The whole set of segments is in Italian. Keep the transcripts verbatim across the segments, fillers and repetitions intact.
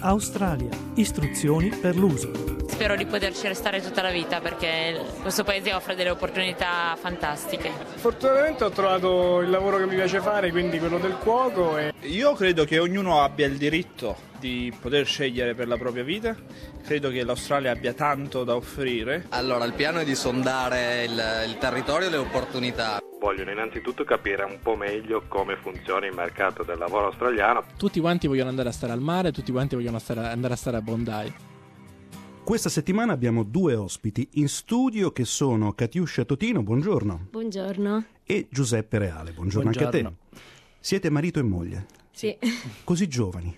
Australia. Istruzioni per l'uso. Spero di poterci restare tutta la vita perché questo paese offre delle opportunità fantastiche. Fortunatamente ho trovato il lavoro che mi piace fare, quindi quello del cuoco. E... Io credo che ognuno abbia il diritto di poter scegliere per la propria vita. Credo che l'Australia abbia tanto da offrire. Allora, il piano è di sondare il, il territorio e le opportunità. Vogliono innanzitutto capire un po' meglio come funziona il mercato del lavoro australiano. Tutti quanti vogliono andare a stare al mare, tutti quanti vogliono stare, andare a stare a Bondi. Questa settimana abbiamo due ospiti in studio che sono Katiuscia Totino, buongiorno. Buongiorno. E Giuseppe Reale, buongiorno, buongiorno. Anche a te. Siete marito e moglie? Sì. Così giovani.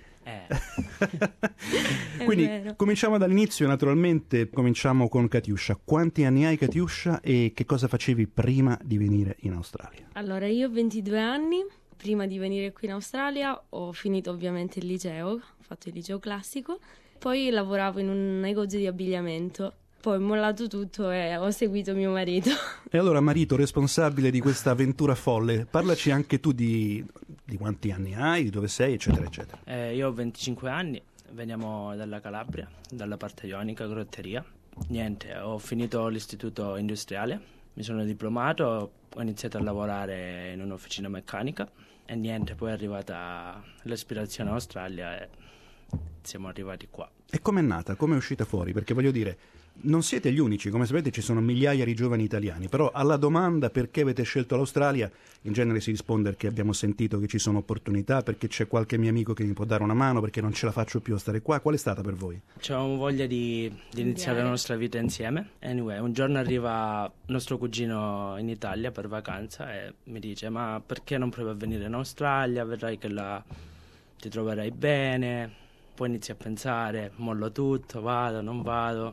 Eh. Quindi cominciamo dall'inizio, naturalmente cominciamo con Katiuscia. Quanti anni hai, Katiuscia, e che cosa facevi prima di venire in Australia? Allora, io ho ventidue anni. Prima di venire qui in Australia ho finito ovviamente il liceo, ho fatto il liceo classico, poi lavoravo in un negozio di abbigliamento. Poi ho mollato tutto e ho seguito mio marito. E allora, marito responsabile di questa avventura folle, parlaci anche tu di, di quanti anni hai, di dove sei, eccetera, eccetera. Eh, io ho venticinque anni, veniamo dalla Calabria, dalla parte ionica, grotteria. Niente, ho finito l'istituto industriale, mi sono diplomato, ho iniziato a lavorare in un'officina meccanica e niente, poi è arrivata l'aspirazione Australia e siamo arrivati qua. E com'è nata? Come è uscita fuori? Perché voglio dire, non siete gli unici, come sapete ci sono migliaia di giovani italiani, però alla domanda perché avete scelto l'Australia in genere si risponde che abbiamo sentito che ci sono opportunità, perché c'è qualche mio amico che mi può dare una mano, perché non ce la faccio più a stare qua. Qual è stata per voi? C'avevamo voglia di, di iniziare la nostra vita insieme. Anyway, un giorno arriva nostro cugino in Italia per vacanza e mi dice: ma perché non provi a venire in Australia, vedrai che là ti troverai bene. Poi inizio a pensare, mollo tutto, vado, non vado.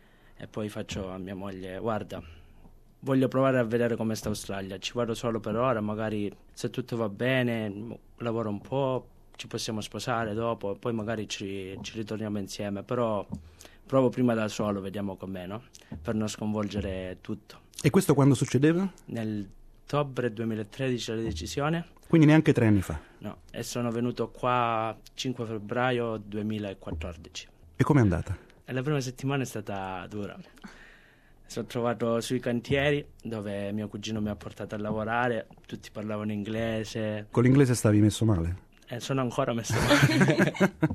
E poi faccio a mia moglie: guarda, voglio provare a vedere com'è sta Australia, ci vado solo per ora, magari se tutto va bene lavoro un po', ci possiamo sposare dopo e poi magari ci, ci ritorniamo insieme, però provo prima da solo, vediamo com'è, no? Per non sconvolgere tutto. E questo quando succedeva? Nell'ottobre duemilatredici la decisione. Quindi neanche tre anni fa? No, e sono venuto qua cinque febbraio duemilaquattordici. E com'è andata? E la prima settimana è stata dura. Sono trovato sui cantieri dove mio cugino mi ha portato a lavorare, tutti parlavano inglese. Con l'inglese stavi messo male? E sono ancora messo male.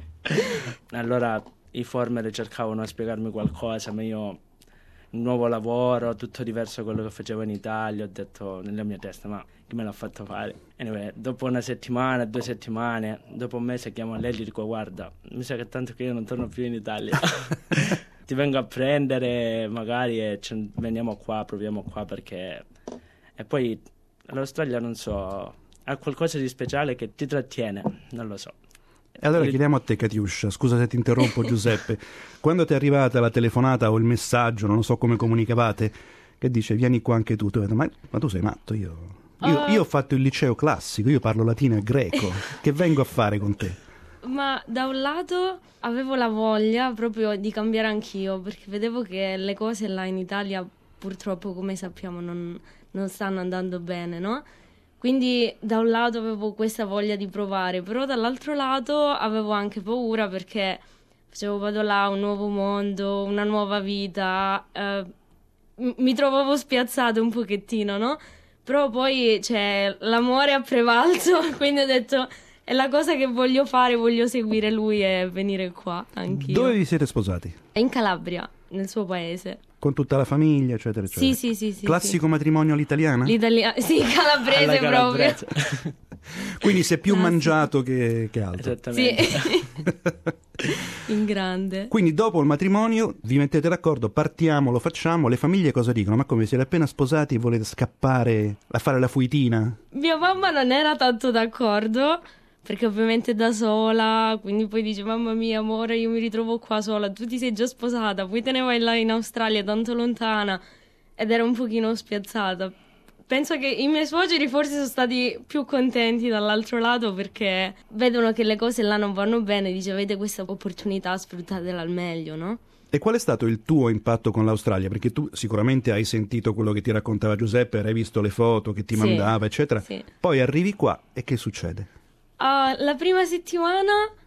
Allora i former cercavano di spiegarmi qualcosa, ma io un nuovo lavoro, tutto diverso da quello che facevo in Italia, ho detto nella mia testa: ma chi me l'ha fatto fare? Anyway, dopo una settimana, due settimane, dopo un mese chiamo lei e gli dico: guarda, mi sa che tanto che io non torno più in Italia. Ti vengo a prendere magari e ce veniamo qua, proviamo qua, perché... E poi l'Australia, non so, ha qualcosa di speciale che ti trattiene, non lo so. E allora chiediamo a te, Katiuscia, scusa se ti interrompo Giuseppe, quando ti è arrivata la telefonata o il messaggio, non so come comunicavate, che dice vieni qua anche tu, tu hai detto, ma, ma tu sei matto, io, io, uh... io ho fatto il liceo classico, io parlo latino e greco, che vengo a fare con te? Ma da un lato avevo la voglia proprio di cambiare anch'io, perché vedevo che le cose là in Italia purtroppo, come sappiamo, non, non stanno andando bene, no? Quindi da un lato avevo questa voglia di provare, però dall'altro lato avevo anche paura perché facevo vado là, un nuovo mondo, una nuova vita, eh, mi trovavo spiazzata un pochettino, no? Però poi cioè, l'amore ha prevalso, quindi ho detto è la cosa che voglio fare, voglio seguire lui e venire qua anch'io. Dove vi siete sposati? In Calabria, nel suo paese. Con tutta la famiglia, eccetera, eccetera. Sì, sì, sì. sì Classico sì. matrimonio all'italiana? L'italiano, sì, calabrese proprio. Quindi si è più Classico. mangiato che, che altro. Esattamente. Sì. In grande. Quindi dopo il matrimonio vi mettete d'accordo, partiamo, lo facciamo, le famiglie cosa dicono? Ma come, siete appena sposati e volete scappare a fare la fuitina? Mia mamma non era tanto d'accordo, perché ovviamente da sola, quindi poi dice mamma mia amore io mi ritrovo qua sola, tu ti sei già sposata, poi te ne vai là in Australia tanto lontana, ed era un pochino spiazzata. Penso che i miei suoceri forse sono stati più contenti dall'altro lato perché vedono che le cose là non vanno bene, dice avete questa opportunità, sfruttatela al meglio, no? E qual è stato il tuo impatto con l'Australia? Perché tu sicuramente hai sentito quello che ti raccontava Giuseppe, hai visto le foto che ti sì, mandava, eccetera. Sì. Poi arrivi qua e che succede? Uh, la prima settimana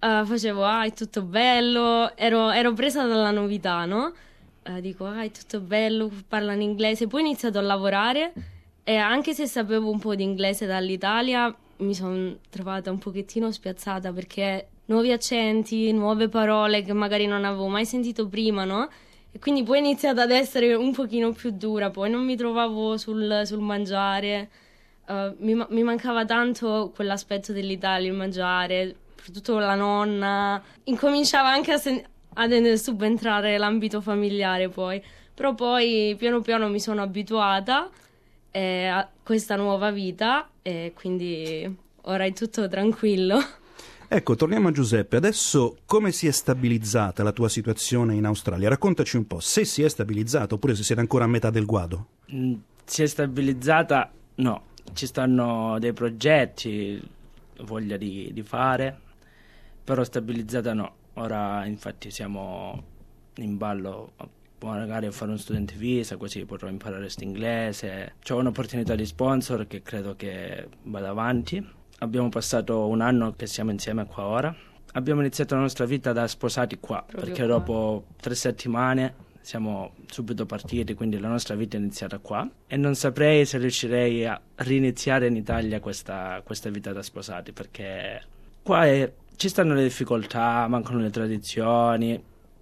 uh, facevo, ah, è tutto bello, ero, ero presa dalla novità, no? Uh, dico, ah, è tutto bello, parlano inglese. Poi ho iniziato a lavorare e anche se sapevo un po' di inglese dall'Italia, mi sono trovata un pochettino spiazzata perché nuovi accenti, nuove parole che magari non avevo mai sentito prima, no? E quindi poi ho iniziato ad essere un pochino più dura, poi non mi trovavo sul, sul mangiare, uh, mi, mi mancava tanto quell'aspetto dell'Italia, il mangiare, soprattutto la nonna. Incominciava anche a sen- ad subentrare l'ambito familiare poi, però poi piano piano mi sono abituata eh, a questa nuova vita e quindi ora è tutto tranquillo. Ecco, torniamo a Giuseppe. Adesso come si è stabilizzata la tua situazione in Australia? Raccontaci un po', se si è stabilizzata oppure se siete ancora a metà del guado. Mm, si è stabilizzata? No, ci stanno dei progetti, voglia di, di fare, però stabilizzata no. Ora infatti siamo in ballo magari a fare un student visa, così potrò imparare questo inglese. C'ho un'opportunità di sponsor che credo che vada avanti. Abbiamo passato un anno che siamo insieme qua ora. Abbiamo iniziato la nostra vita da sposati qua, proprio perché qua. Dopo tre settimane siamo subito partiti, quindi la nostra vita è iniziata qua. E non saprei se riuscirei a riniziare in Italia questa, questa vita da sposati, perché qua è... ci stanno le difficoltà, mancano le tradizioni,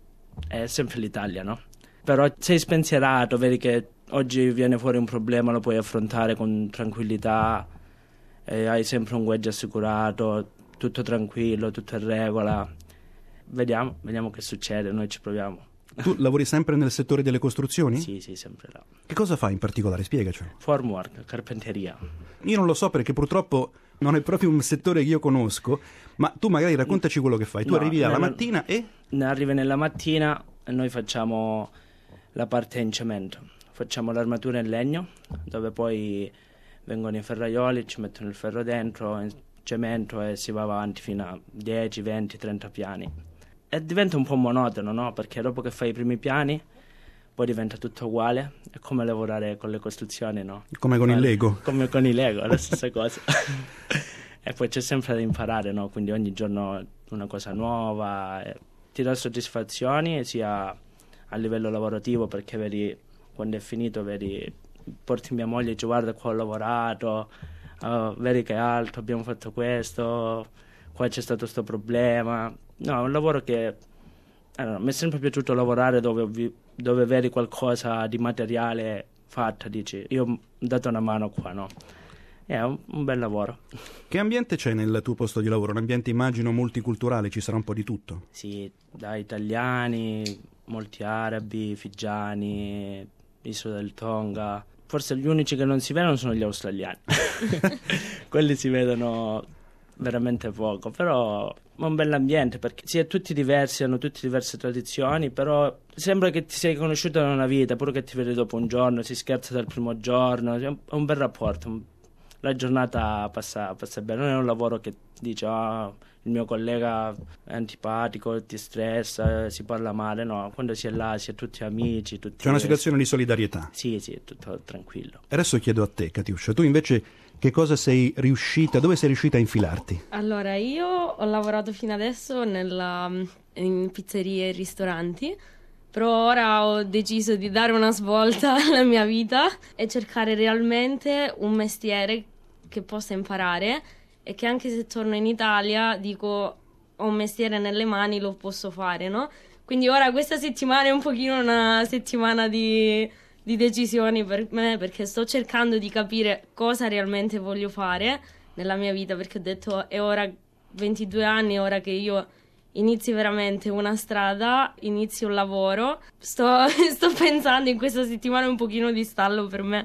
è sempre l'Italia, no? Però sei spensierato, vedi che oggi viene fuori un problema, lo puoi affrontare con tranquillità, e hai sempre un wedge assicurato, tutto tranquillo, tutto in regola. Vediamo, vediamo che succede, noi ci proviamo. Tu lavori sempre nel settore delle costruzioni? Sì, sì, sempre là. Che cosa fai in particolare? Spiegacelo. Formwork, carpenteria. Io non lo so perché purtroppo non è proprio un settore che io conosco, ma tu magari raccontaci quello che fai. Tu no, arrivi là la nella, mattina e... Arrivi nella mattina e noi facciamo la parte in cemento. Facciamo l'armatura in legno, dove poi vengono i ferraioli, ci mettono il ferro dentro, in cemento e si va avanti fino a dieci, venti, trenta piani. E diventa un po' monotono, no? Perché dopo che fai i primi piani, poi diventa tutto uguale. È come lavorare con le costruzioni, no? Come con Fare, il Lego. Come con i Lego, è la stessa cosa. E poi c'è sempre da imparare, no? Quindi ogni giorno una cosa nuova. E ti dà soddisfazioni sia a livello lavorativo, perché vedi, quando è finito, vedi, porti mia moglie e dici guarda qua ho lavorato, uh, vedi che è alto, abbiamo fatto questo, qua c'è stato questo problema. No, è un lavoro che allora, mi è sempre piaciuto lavorare dove, vi, dove vedi qualcosa di materiale fatta, dici io ho dato una mano qua, no? È un, un bel lavoro. Che ambiente c'è nel tuo posto di lavoro? Un ambiente immagino multiculturale, ci sarà un po' di tutto? Sì, da italiani, molti arabi, figiani, Isola del Tonga. Forse gli unici che non si vedono sono gli australiani. Quelli si vedono veramente poco, però è un bell'ambiente perché si è tutti diversi, hanno tutte diverse tradizioni, però sembra che ti sei conosciuto in una vita, pure che ti vedi dopo un giorno, si scherza dal primo giorno, è un, è un bel rapporto, la giornata passa, passa bene, non è un lavoro che dice oh, il mio collega è antipatico, ti stressa, si parla male, no, quando si è là si è tutti amici. Tutti C'è una situazione di solidarietà. Sì, sì, è tutto tranquillo. Adesso chiedo a te, Katiuscia, tu invece che cosa sei riuscita, dove sei riuscita a infilarti? Allora, io ho lavorato fino adesso nella, in pizzerie e ristoranti, però ora ho deciso di dare una svolta alla mia vita e cercare realmente un mestiere che possa imparare e che anche se torno in Italia dico ho un mestiere nelle mani, lo posso fare, no? Quindi ora questa settimana è un pochino una settimana di, di decisioni per me, perché sto cercando di capire cosa realmente voglio fare nella mia vita, perché ho detto è ora, ventidue anni, è ora che io inizi veramente una strada, inizi un lavoro. Sto, sto pensando in questa settimana un pochino di stallo per me.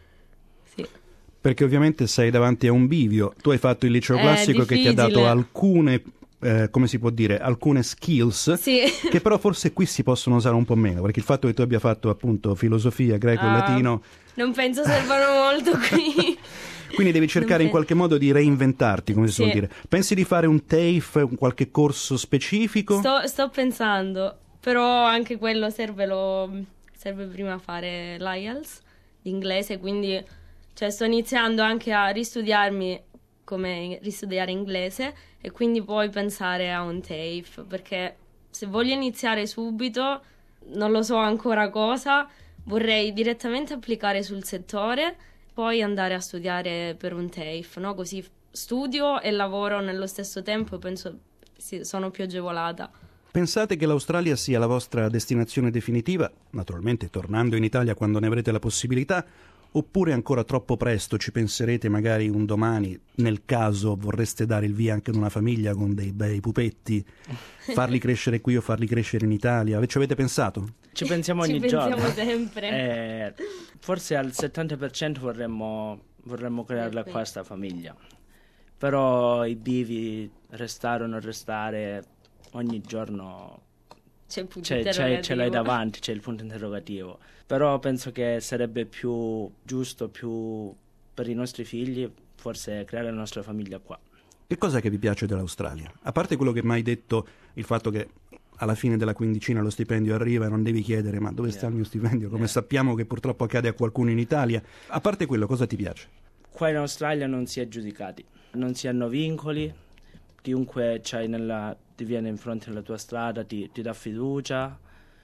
Sì. Perché ovviamente sei davanti a un bivio. Tu hai fatto il liceo classico che ti ha dato alcune, eh, come si può dire, alcune skills, sì, che però forse qui si possono usare un po' meno, perché il fatto che tu abbia fatto appunto filosofia, greco uh, e latino... Non penso servano molto qui. Quindi devi cercare in qualche modo di reinventarti, come si sì. suol dire. Pensi di fare un T A F E, un qualche corso specifico? Sto, sto pensando, però anche quello serve, lo, serve prima fare l'I E L T S, l'inglese, quindi... Cioè sto iniziando anche a ristudiarmi come ristudiare inglese e quindi poi pensare a un TAFE, perché se voglio iniziare subito, non lo so ancora cosa, vorrei direttamente applicare sul settore, poi andare a studiare per un TAFE, no? Così studio e lavoro nello stesso tempo, penso sì, sono più agevolata. Pensate che l'Australia sia la vostra destinazione definitiva, naturalmente tornando in Italia quando ne avrete la possibilità, oppure ancora troppo presto, ci penserete magari un domani, nel caso vorreste dare il via anche ad una famiglia con dei bei pupetti, farli crescere qui o farli crescere in Italia? Ci avete pensato? Ci pensiamo Ci ogni pensiamo giorno. sempre. Eh, forse al settanta per cento vorremmo, vorremmo crearla Sì. qua sta famiglia. Però i bivi, restare o non restare, ogni giorno C'è il punto c'è, c'è, interrogativo. ce l'hai davanti, c'è il punto interrogativo. Però penso che sarebbe più giusto, più per i nostri figli, forse creare la nostra famiglia qua. Che cosa che vi piace dell'Australia? A parte quello che mi hai detto, il fatto che alla fine della quindicina lo stipendio arriva e non devi chiedere ma dove sta Yeah. il mio stipendio, come Yeah. sappiamo che purtroppo accade a qualcuno in Italia. A parte quello, cosa ti piace? Qua in Australia non si è giudicati, non si hanno vincoli, chiunque c'hai nella, ti viene in fronte alla tua strada ti, ti dà fiducia,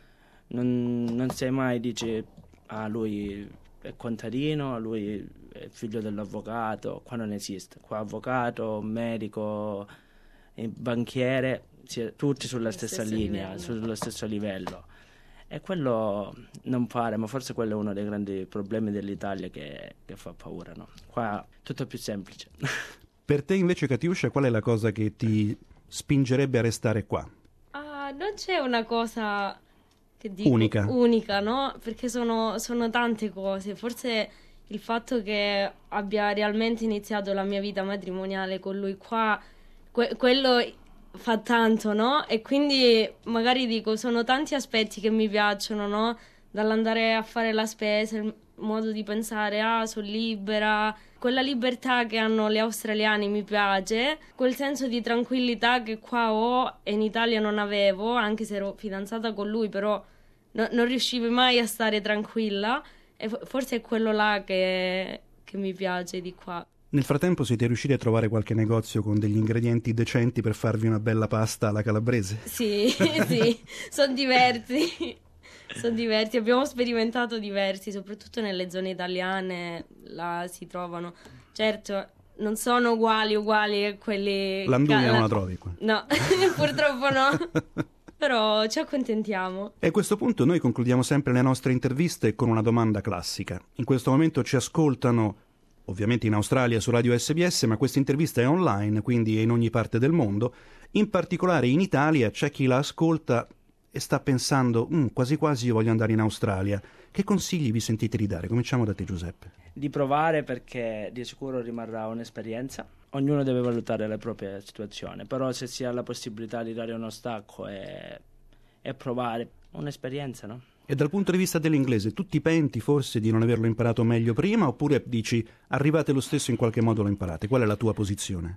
non, non sei mai, dici, ah lui è contadino, lui è figlio dell'avvocato, qua non esiste, qua avvocato, medico, eh, banchiere, si è tutti sulla Sullo stessa stesso linea, livello. sullo stesso livello. E quello non pare, ma forse quello è uno dei grandi problemi dell'Italia che, che fa paura, no? Qua tutto è più semplice. Per te invece, Katiuscia, qual è la cosa che ti spingerebbe a restare qua? Ah, non c'è una cosa che dico Unica. unica, no? Perché sono, sono tante cose. Forse il fatto che abbia realmente iniziato la mia vita matrimoniale con lui qua, que- quello fa tanto, no? E quindi magari dico, sono tanti aspetti che mi piacciono, no? Dall'andare a fare la spesa, il modo di pensare, ah, sono libera, quella libertà che hanno le australiane mi piace, quel senso di tranquillità che qua ho e in Italia non avevo, anche se ero fidanzata con lui, però no- non riuscivo mai a stare tranquilla e fo- forse è quello là che, che mi piace di qua. Nel frattempo siete riusciti a trovare qualche negozio con degli ingredienti decenti per farvi una bella pasta alla calabrese? Sì, sì, sono diversi. Sono diversi, abbiamo sperimentato diversi, soprattutto nelle zone italiane là si trovano. Certo, non sono uguali uguali a quelli... L'anduia ca- non la trovi qua. No, purtroppo no. Però ci accontentiamo. E a questo punto noi concludiamo sempre le nostre interviste con una domanda classica. In questo momento ci ascoltano, ovviamente in Australia su Radio S B S, ma questa intervista è online, quindi è in ogni parte del mondo. In particolare in Italia c'è chi la ascolta e sta pensando, "Mm, quasi quasi io voglio andare in Australia". Che consigli vi sentite di dare? Cominciamo da te, Giuseppe. Di provare, perché di sicuro rimarrà un'esperienza. Ognuno deve valutare la propria situazione, però se si ha la possibilità di dare uno stacco e, e provare, un'esperienza, no? E dal punto di vista dell'inglese, tu ti penti forse di non averlo imparato meglio prima, oppure dici arrivate lo stesso in qualche modo lo imparate? Qual è la tua posizione?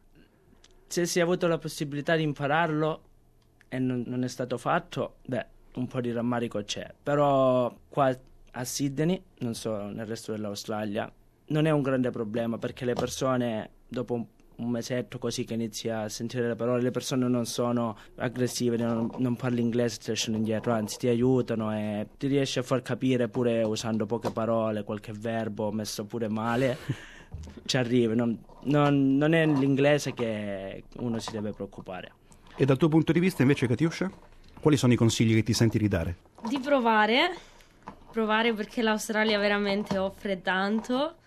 Se si è avuto la possibilità di impararlo e non, non è stato fatto, beh, un po' di rammarico c'è. Però qua a Sydney, non so, nel resto dell'Australia, non è un grande problema, perché le persone, dopo un, un mesetto così che inizi a sentire le parole, le persone non sono aggressive, non, non parli inglese, ti lasciano indietro, anzi ti aiutano e ti riesci a far capire pure usando poche parole, qualche verbo messo pure male, ci arrivi. Non, non, non è l'inglese che uno si deve preoccupare. E dal tuo punto di vista invece, Katiuscia? Quali sono i consigli che ti senti di dare? Di provare, provare perché l'Australia veramente offre tanto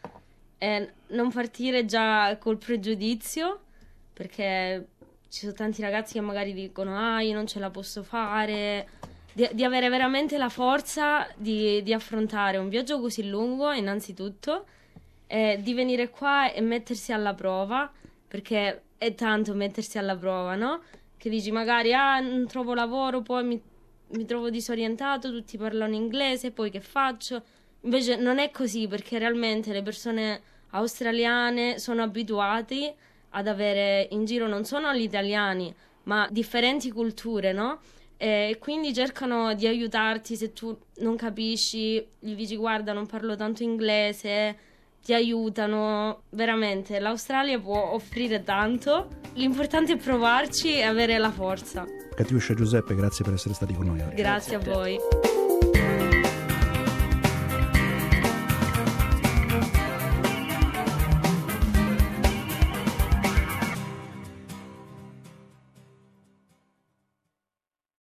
e non partire già col pregiudizio, perché ci sono tanti ragazzi che magari dicono ah io non ce la posso fare, di, di avere veramente la forza di, di affrontare un viaggio così lungo innanzitutto, e di venire qua e mettersi alla prova, perché è tanto mettersi alla prova, no? Che dici magari ah non trovo lavoro, poi mi, mi trovo disorientato, tutti parlano inglese, poi che faccio? Invece non è così, perché realmente le persone australiane sono abituate ad avere in giro non solo gli italiani, ma differenti culture, no? E quindi cercano di aiutarti se tu non capisci, gli dici guarda non parlo tanto inglese, ti aiutano, veramente. L'Australia può offrire tanto, l'importante è provarci e avere la forza. Catiuscia, Giuseppe, grazie per essere stati con noi oggi. Grazie, grazie a voi.